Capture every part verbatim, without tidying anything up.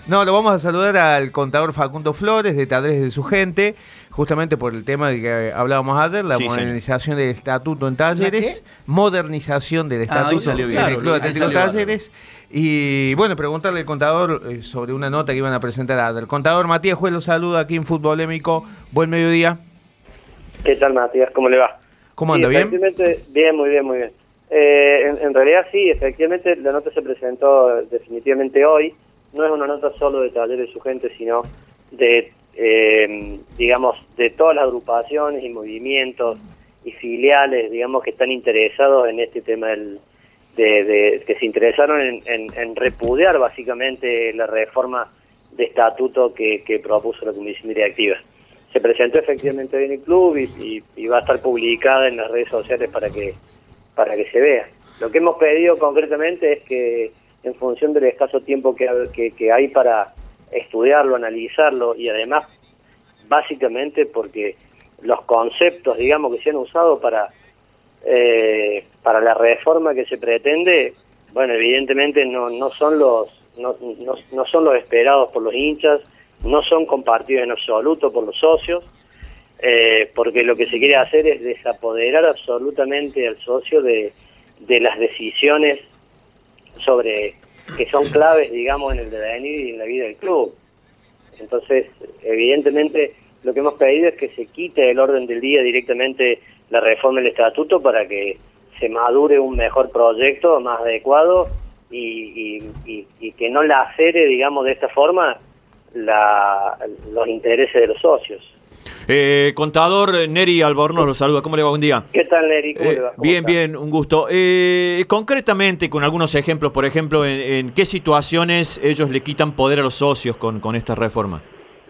No, lo vamos a saludar al contador Facundo Flores de Talleres de su Gente, justamente por el tema de que hablábamos ayer, la Sí, modernización del estatuto en Talleres, modernización del Ah, hoy estatuto salió en bien. el Club Ahí Atlético salió Talleres. Y bueno, preguntarle al contador eh, sobre una nota que iban a presentar ayer. El contador Matías Juez lo saluda aquí en Futbolémico. Buen mediodía. ¿Qué tal, Matías? ¿Cómo le va? ¿Cómo Sí, anda? ¿Bien? efectivamente, bien, muy bien, muy bien. Eh, en, en realidad sí, efectivamente la nota se presentó definitivamente hoy. No es una nota solo de Talleres de su Gente, sino de, eh, digamos, de todas las agrupaciones y movimientos y filiales, digamos, que están interesados en este tema del, de, de que se interesaron en, en, en repudiar básicamente la reforma de estatuto que, que propuso la Comisión Directiva. Se presentó efectivamente hoy en el club y, y, y va a estar publicada en las redes sociales para que para que se vea. Lo que hemos pedido concretamente es que, en función del escaso tiempo que, que, que hay para estudiarlo, analizarlo, y además, básicamente porque los conceptos, digamos, que se han usado para eh, para la reforma que se pretende, bueno, evidentemente no no son los no, no, no son los esperados por los hinchas, no son compartidos en absoluto por los socios, eh, porque lo que se quiere hacer es desapoderar absolutamente al socio de, de las decisiones sobre que son claves, digamos, en el devenir y en la vida del club. Entonces, evidentemente, lo que hemos pedido es que se quite del orden del día directamente la reforma del estatuto para que se madure un mejor proyecto más adecuado y, y, y, y que no lacere, digamos, de esta forma la, los intereses de los socios. Eh, contador Neri Albornoz lo saluda. ¿Cómo le va? Buen día. ¿Qué tal, Neri? ¿Cómo Eh, le va? ¿Cómo bien, está? bien, un gusto. Eh, concretamente, con algunos ejemplos, por ejemplo, en, en qué situaciones ellos le quitan poder a los socios con, con esta reforma.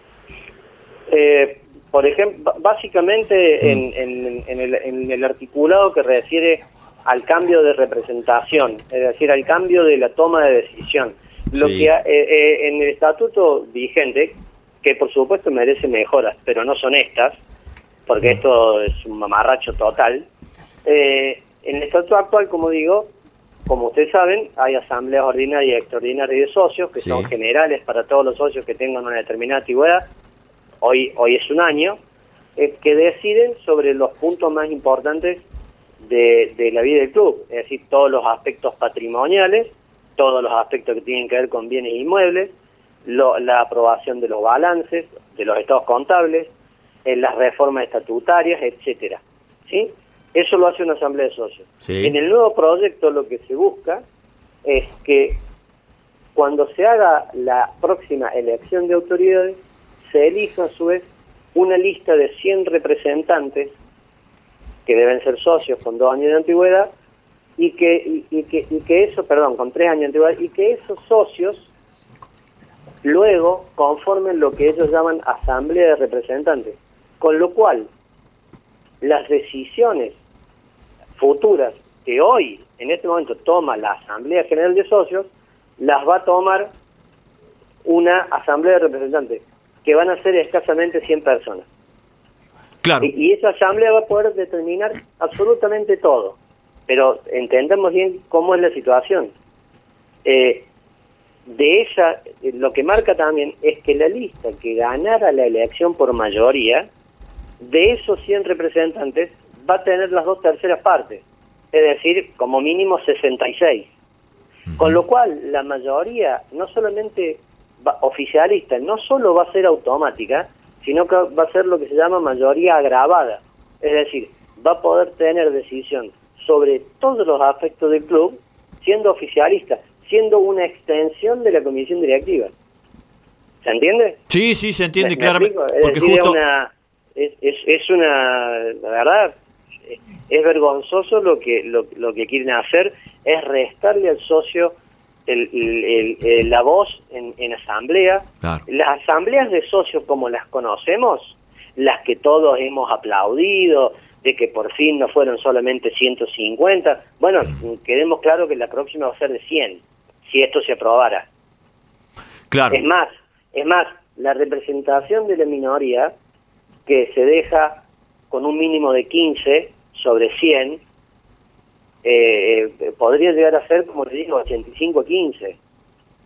Eh, por ejemplo, básicamente Mm. en, en, en, el, en el articulado que refiere al cambio de representación, es decir, al cambio de la toma de decisión. Lo Sí. que eh, eh, en el estatuto vigente, que por supuesto merece mejoras, pero no son estas, porque esto es un mamarracho total. Eh, en el estatuto actual, como digo, como ustedes saben, hay asambleas ordinarias y extraordinarias de socios, que Sí. son generales para todos los socios que tengan una determinada antigüedad. Hoy, hoy es un año, eh, que deciden sobre los puntos más importantes de, de la vida del club, es decir, todos los aspectos patrimoniales, todos los aspectos que tienen que ver con bienes inmuebles, lo, la aprobación de los balances, de los estados contables, en las reformas estatutarias, etcétera. ¿Sí? Eso lo hace una asamblea de socios. Sí. En el nuevo proyecto lo que se busca es que cuando se haga la próxima elección de autoridades, se elija a su vez una lista de cien representantes que deben ser socios con dos años de antigüedad y que, y, y que, y que eso, perdón, con tres años de antigüedad, y que esos socios luego conformen lo que ellos llaman asamblea de representantes, con lo cual las decisiones futuras que hoy, en este momento, toma la Asamblea General de Socios, las va a tomar una asamblea de representantes, que van a ser escasamente cien personas. Claro. Y, y esa asamblea va a poder determinar absolutamente todo, pero entendamos bien cómo es la situación. Eh, de ella, eh, lo que marca también es que la lista que ganara la elección por mayoría, de esos cien representantes, va a tener las dos terceras partes, es decir, como mínimo sesenta y seis. Uh-huh. Con lo cual, la mayoría, no solamente va, oficialista, no solo va a ser automática, sino que va a ser lo que se llama mayoría agravada. Es decir, va a poder tener decisión sobre todos los aspectos del club, siendo oficialista, siendo una extensión de la comisión directiva. ¿Se entiende? Sí, sí, se entiende ¿Me, claramente. me es Porque decir, justo... es una, es, es, es una, la verdad, es vergonzoso lo que lo, lo que quieren hacer, es restarle al socio el, el, el, el, la voz en, en asamblea. Claro. Las asambleas de socios como las conocemos, las que todos hemos aplaudido, de que por fin no fueron solamente ciento cincuenta, bueno, quedemos claro que la próxima va a ser de cien, si esto se aprobara. Claro. Es más, es más, la representación de la minoría, que se deja con un mínimo de quince sobre cien, eh, podría llegar a ser, como le digo, ochenta y cinco a quince.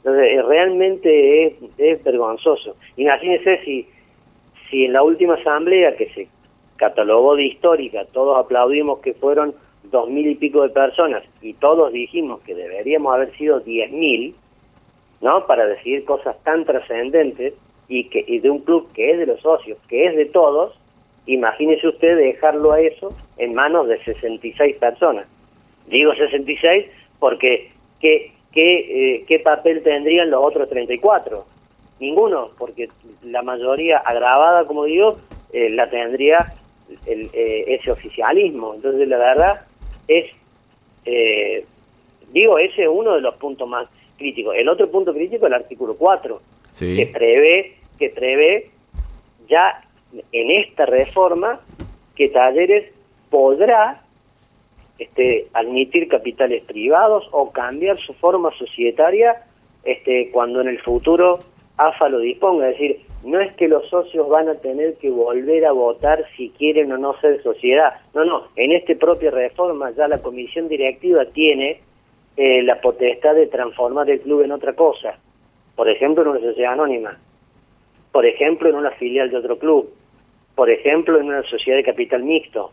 Entonces, realmente es, es vergonzoso. Imagínense si, si en la última asamblea, que se catalogó de histórica, todos aplaudimos que fueron dos mil y pico de personas, y todos dijimos que deberíamos haber sido diez mil, ¿no? Para decidir cosas tan trascendentes, y que y de un club que es de los socios, que es de todos. Imagínese usted dejarlo a eso en manos de sesenta y seis personas. Digo sesenta y seis porque ¿qué, qué, eh, qué papel tendrían los otros treinta y cuatro? Ninguno, porque la mayoría agravada, como digo, eh, la tendría el, eh, ese oficialismo. Entonces, la verdad es, eh, digo, ese es uno de los puntos más críticos. El otro punto crítico es el artículo cuatro, sí. que prevé, que prevé ya en esta reforma que Talleres podrá este, admitir capitales privados o cambiar su forma societaria este, cuando en el futuro A F A lo disponga. Es decir, no es que los socios van a tener que volver a votar si quieren o no ser sociedad. No, no, en esta propia reforma ya la comisión directiva tiene eh, la potestad de transformar el club en otra cosa. Por ejemplo, en una sociedad anónima. Por ejemplo, en una filial de otro club. Por ejemplo, en una sociedad de capital mixto.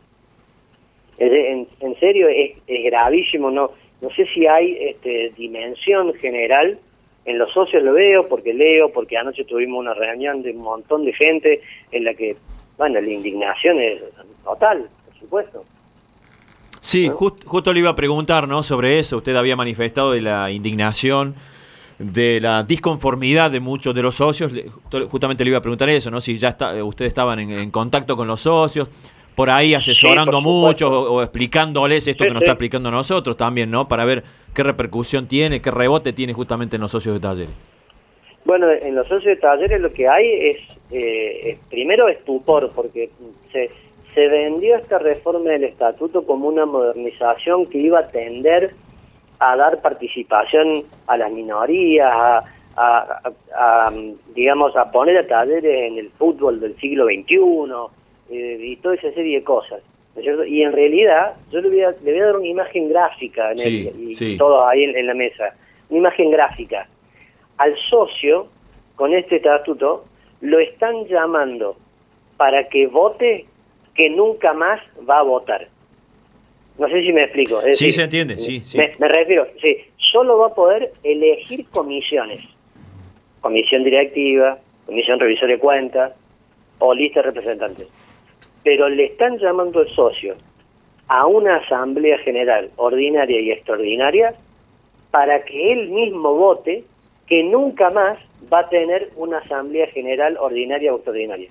En, en serio, es, es gravísimo. No no sé si hay este, dimensión general. En los socios lo veo, porque leo, porque anoche tuvimos una reunión de un montón de gente en la que, bueno, la indignación es total, por supuesto. Sí, ¿no? just, justo le iba a preguntar, ¿no?, sobre eso. Usted había manifestado de la indignación, de la disconformidad de muchos de los socios. Justamente le iba a preguntar eso, ¿no? Si ya está, ustedes estaban en, en contacto con los socios, por ahí asesorando sí, mucho o, o explicándoles esto sí, que nos sí. está explicando a nosotros también, ¿no? Para ver qué repercusión tiene, qué rebote tiene justamente en los socios de Talleres. Bueno, en los socios de Talleres lo que hay es, eh, es primero estupor, porque se, se vendió esta reforma del estatuto como una modernización que iba a tender a dar participación a las minorías, a, a, a, a digamos, a poner a Talleres en el fútbol del siglo veintiuno, eh, y toda esa serie de cosas, ¿no es cierto? Y en realidad, yo le voy a, le voy a dar una imagen gráfica, en sí, el, y sí. todo ahí en, en la mesa, una imagen gráfica. Al socio, con este estatuto, lo están llamando para que vote que nunca más va a votar. No sé si me explico. Es sí, decir, se entiende, sí, sí. Me, me refiero, sí, solo va a poder elegir comisiones. Comisión directiva, comisión revisora de cuentas o lista de representantes. Pero le están llamando al socio a una asamblea general ordinaria y extraordinaria para que él mismo vote que nunca más va a tener una asamblea general ordinaria o extraordinaria.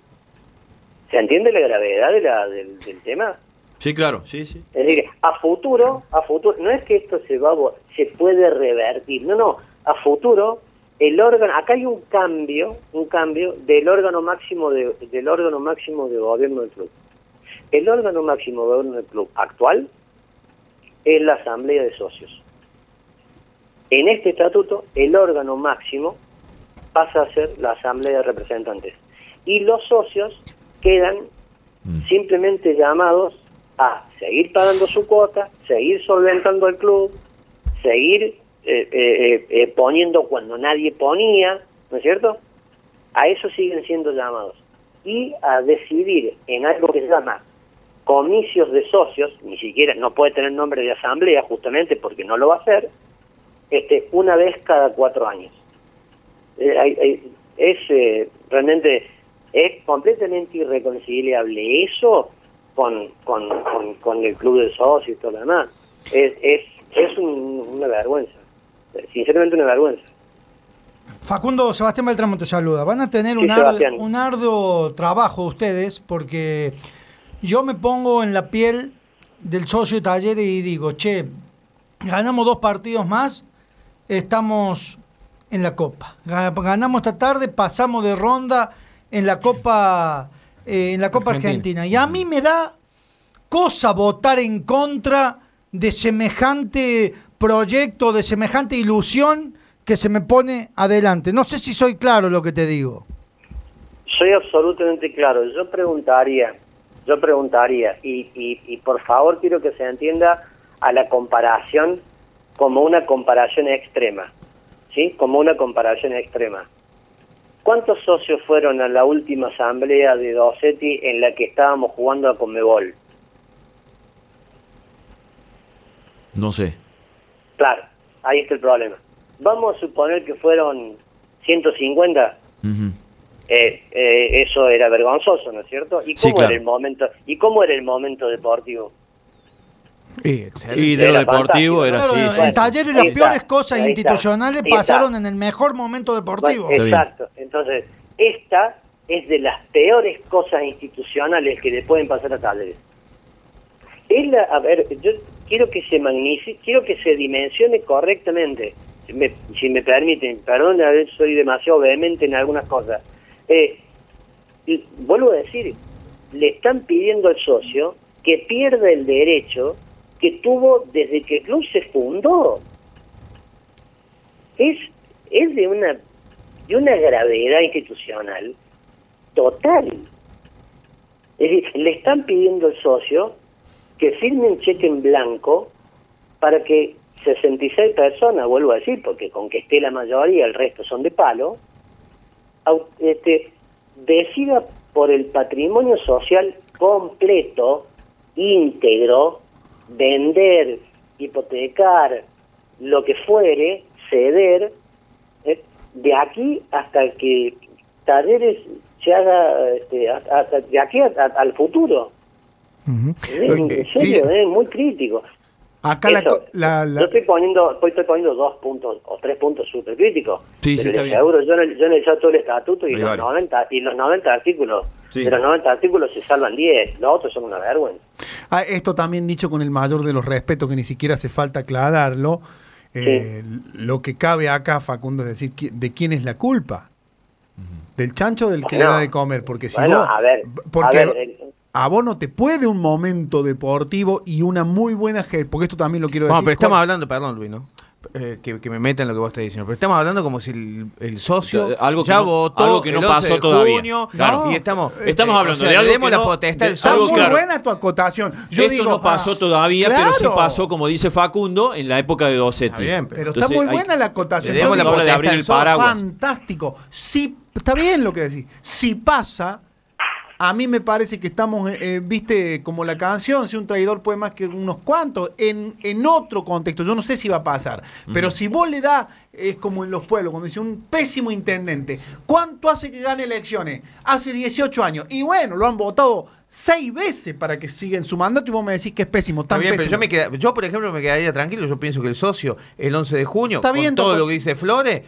¿Se entiende la gravedad de la, del, del tema? Sí, claro, sí, sí. Es decir, a futuro, a futuro, no es que esto se va, se puede revertir, no, no, a futuro el órgano, acá hay un cambio, un cambio del órgano máximo de, del órgano máximo de gobierno del club. El órgano máximo de gobierno del club actual es la asamblea de socios. En este estatuto, el órgano máximo pasa a ser la asamblea de representantes. Y los socios quedan mm. simplemente llamados a seguir pagando su cuota, seguir solventando el club, seguir eh, eh, eh, poniendo cuando nadie ponía, ¿no es cierto? A eso siguen siendo llamados. Y a decidir en algo que se llama comicios de socios, ni siquiera, no puede tener nombre de asamblea justamente porque no lo va a hacer, este, una vez cada cuatro años. Eh, hay, hay, es eh, realmente, es completamente irreconciliable eso con, con, con, con el club de socios y todo lo demás. Es, es, es un, una vergüenza, sinceramente una vergüenza. Facundo, Sebastián Beltramo te saluda. Van a tener sí, un, arduo, un arduo trabajo ustedes, porque yo me pongo en la piel del socio de Talleres y digo, che, ganamos dos partidos más, estamos en la Copa. Ganamos esta tarde, pasamos de ronda en la Copa, eh, en la Copa Argentina. Argentina. Y a mí me da cosa votar en contra de semejante proyecto, de semejante ilusión que se me pone adelante. No sé si soy claro lo que te digo. Soy absolutamente claro. Yo preguntaría, yo preguntaría, y, y, y por favor quiero que se entienda a la comparación como una comparación extrema. ¿sí? Como una comparación extrema. ¿Cuántos socios fueron a la última asamblea de Dossetti en la que estábamos jugando a Conmebol? No sé. Claro, ahí está el problema. Vamos a suponer que fueron ciento cincuenta. Uh-huh. eh, eh, eso era vergonzoso, ¿no es cierto? ¿Y cómo sí, claro. era el momento? ¿Y cómo era el momento deportivo? Sí, y de lo deportivo era así. Claro, en Talleres las peores cosas institucionales pasaron en el mejor momento deportivo. Bueno, exacto. Entonces, esta es de las peores cosas institucionales que le pueden pasar a Talleres. Es la, a ver, yo quiero que se magnifique, quiero que se dimensione correctamente, si me, si me permiten, perdón, a veces soy demasiado vehemente en algunas cosas. Eh, y vuelvo a decir, le están pidiendo al socio que pierda el derecho que tuvo desde que el club se fundó. Es, es de una, de una gravedad institucional total. Es decir, le están pidiendo al socio que firme un cheque en blanco para que sesenta y seis personas, vuelvo a decir, porque con que esté la mayoría, el resto son de palo, este, decida por el patrimonio social completo, íntegro, vender, hipotecar, lo que fuere, ceder, eh, de aquí hasta que Talleres se haga, este, hasta de aquí a, a, al futuro. Uh-huh. En serio, sí. Es muy crítico. Acá Eso, la, la, la... Yo estoy poniendo, estoy poniendo dos puntos o tres puntos súper críticos. Sí, pero sí, les aseguro, yo, yo he analizado todo el estatuto y los, vale. noventa, y los noventa artículos. Sí. De los noventa artículos se salvan diez, los otros son una vergüenza. Ah, esto también dicho con el mayor de los respetos, que ni siquiera hace falta aclararlo. Eh, sí. Lo que cabe acá, Facundo, es decir, ¿de quién es la culpa? ¿Del chancho o del que bueno, le da de comer? Porque si bueno, vos, a ver, porque a ver, el, a vos no te puede un momento deportivo y una muy buena gestión, porque esto también lo quiero bueno, decir. Pero estamos con... hablando, perdón, Luis, ¿no? Eh, que, que me meta en lo que vos estás diciendo, pero estamos hablando como si el, el socio algo ya no, votó algo que no pasó todavía. Junio, claro. Y estamos, estamos eh, hablando o sea, de algo que la no, potestad del socio. Está muy claro. buena tu acotación. Yo Esto digo, no pasó ah, todavía, claro. pero sí pasó, como dice Facundo, en la época de Dossetti. Está bien, pero Entonces, está muy buena hay, la acotación. Le demos la potestad de abrir el paraguas. Fantástico. Sí, está bien lo que decís. Si pasa, a mí me parece que estamos, eh, viste, como la canción, si un traidor puede más que unos cuantos, en, en otro contexto, yo no sé si va a pasar, uh-huh. pero si vos le das, es como en los pueblos, cuando dice un pésimo intendente, ¿cuánto hace que gane elecciones? Hace dieciocho años, y bueno, lo han votado seis veces para que siga en su mandato y vos me decís que es pésimo, tan bien, pésimo. Pero yo, me queda, yo, por ejemplo, me quedaría tranquilo, yo pienso que el socio, el once de junio, está con bien, todo todo lo que dice Flores...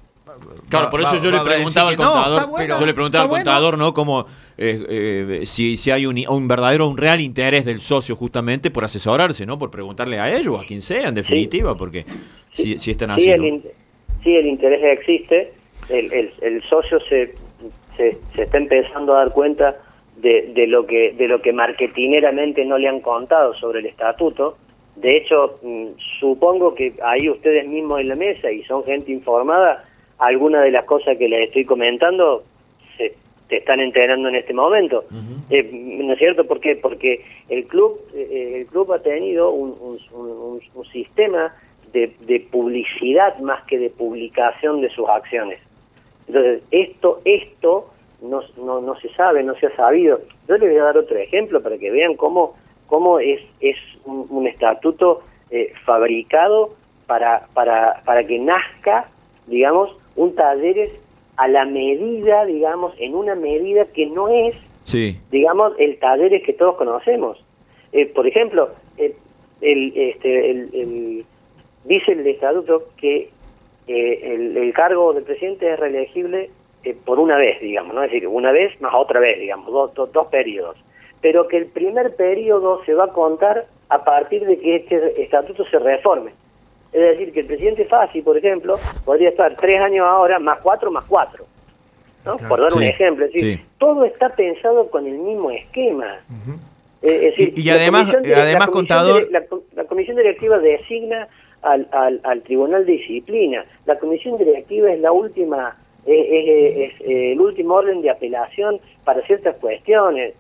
Claro, va, por eso va, yo, va, le preguntaba al contador, no, bueno, yo le preguntaba al bueno. contador, ¿no? Como eh, eh, si, si hay un, un verdadero, un real interés del socio justamente por asesorarse, ¿no? Por preguntarle a ellos, a quien sea, en definitiva, sí. porque si, si están así. Sí, ¿no? el, in- sí, el interés existe, el, el, el socio se, se, se está empezando a dar cuenta de, de lo que de lo que marketineramente no le han contado sobre el estatuto. De hecho, mmm, supongo que ahí ustedes mismos en la mesa, y son gente informada, algunas de las cosas que les estoy comentando se te están enterando en este momento. Uh-huh. Eh, ¿No es cierto? ¿Por qué? Porque el club eh, el club ha tenido un, un, un, un sistema de, de publicidad más que de publicación de sus acciones. Entonces, esto esto no, no, no se sabe, no se ha sabido. Yo les voy a dar otro ejemplo para que vean cómo, cómo es, es un, un estatuto eh, fabricado para, para, para que nazca, digamos, un Talleres a la medida, digamos, en una medida que no es, sí. digamos, el Talleres que todos conocemos. Eh, por ejemplo, eh, el, este, el, el, dice el estatuto que eh, el, el cargo del presidente es reelegible eh, por una vez, digamos, ¿no? Es decir, una vez más otra vez, digamos, dos, dos, dos periodos. Pero que el primer periodo se va a contar a partir de que este estatuto se reforme. Es decir, que el presidente Fassi, por ejemplo, podría estar tres años ahora, más cuatro, más cuatro, ¿no? Claro, por dar sí, un ejemplo. Es decir, sí. todo está pensado con el mismo esquema. Uh-huh. eh, es decir, y, y además, de, además la contador... De, la, la comisión directiva designa al, al, al Tribunal de Disciplina. La comisión directiva es la última, es, es, es, es el último orden de apelación para ciertas cuestiones.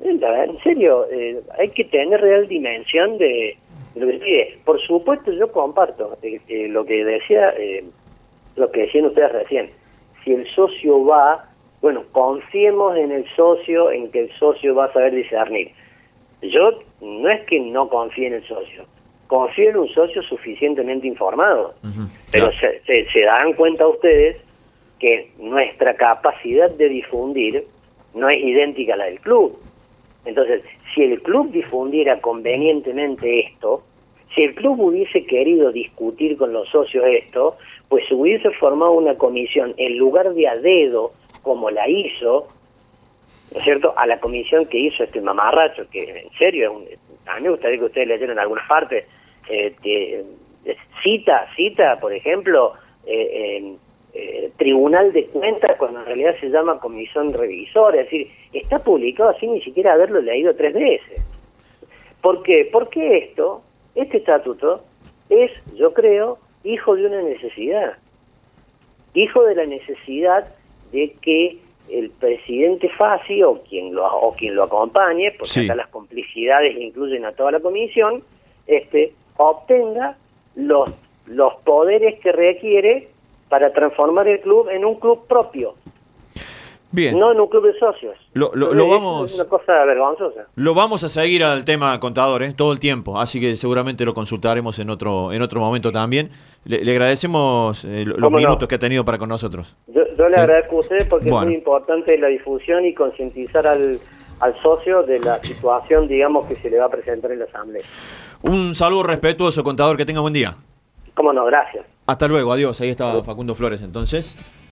En serio, eh, hay que tener real dimensión de... Lo que sigue. Por supuesto, yo comparto eh, eh, lo que decía eh, lo que decían ustedes recién. Si el socio va, bueno, confiemos en el socio, en que el socio va a saber discernir. Yo no es que no confíe en el socio, confío en un socio suficientemente informado, uh-huh. pero yeah. se, se, se dan cuenta ustedes que nuestra capacidad de difundir no es idéntica a la del club. Entonces, si el club difundiera convenientemente esto, si el club hubiese querido discutir con los socios esto, pues se hubiese formado una comisión en lugar de a dedo, como la hizo, ¿no es cierto?, a la comisión que hizo este mamarracho, que en serio, es un, a mí me gustaría que ustedes leyeran algunas partes, eh, que, cita, cita, por ejemplo, eh, eh, eh, Tribunal de Cuentas, cuando en realidad se llama Comisión Revisora, es decir, está publicado así ni siquiera haberlo leído tres veces. ¿Por qué? Porque esto, este estatuto, es, yo creo, hijo de una necesidad, hijo de la necesidad de que el presidente Fassi o quien lo o quien lo acompañe, porque sí. acá las complicidades incluyen a toda la comisión, este obtenga los los poderes que requiere para transformar el club en un club propio. Bien. No en un club de socios. Lo, lo, lo vamos, es una cosa vergonzosa. Lo vamos a seguir al tema, contador, ¿eh? todo el tiempo, así que seguramente lo consultaremos en otro en otro momento también. Le, le agradecemos eh, los minutos no? que ha tenido para con nosotros. Yo, yo le ¿Sí? agradezco a usted porque bueno. es muy importante la difusión y concientizar al, al socio de la situación, digamos, que se le va a presentar en la asamblea. Un saludo respetuoso, contador, que tenga buen día. Cómo no, gracias. Hasta luego, adiós. Ahí estaba Facundo Flores, entonces.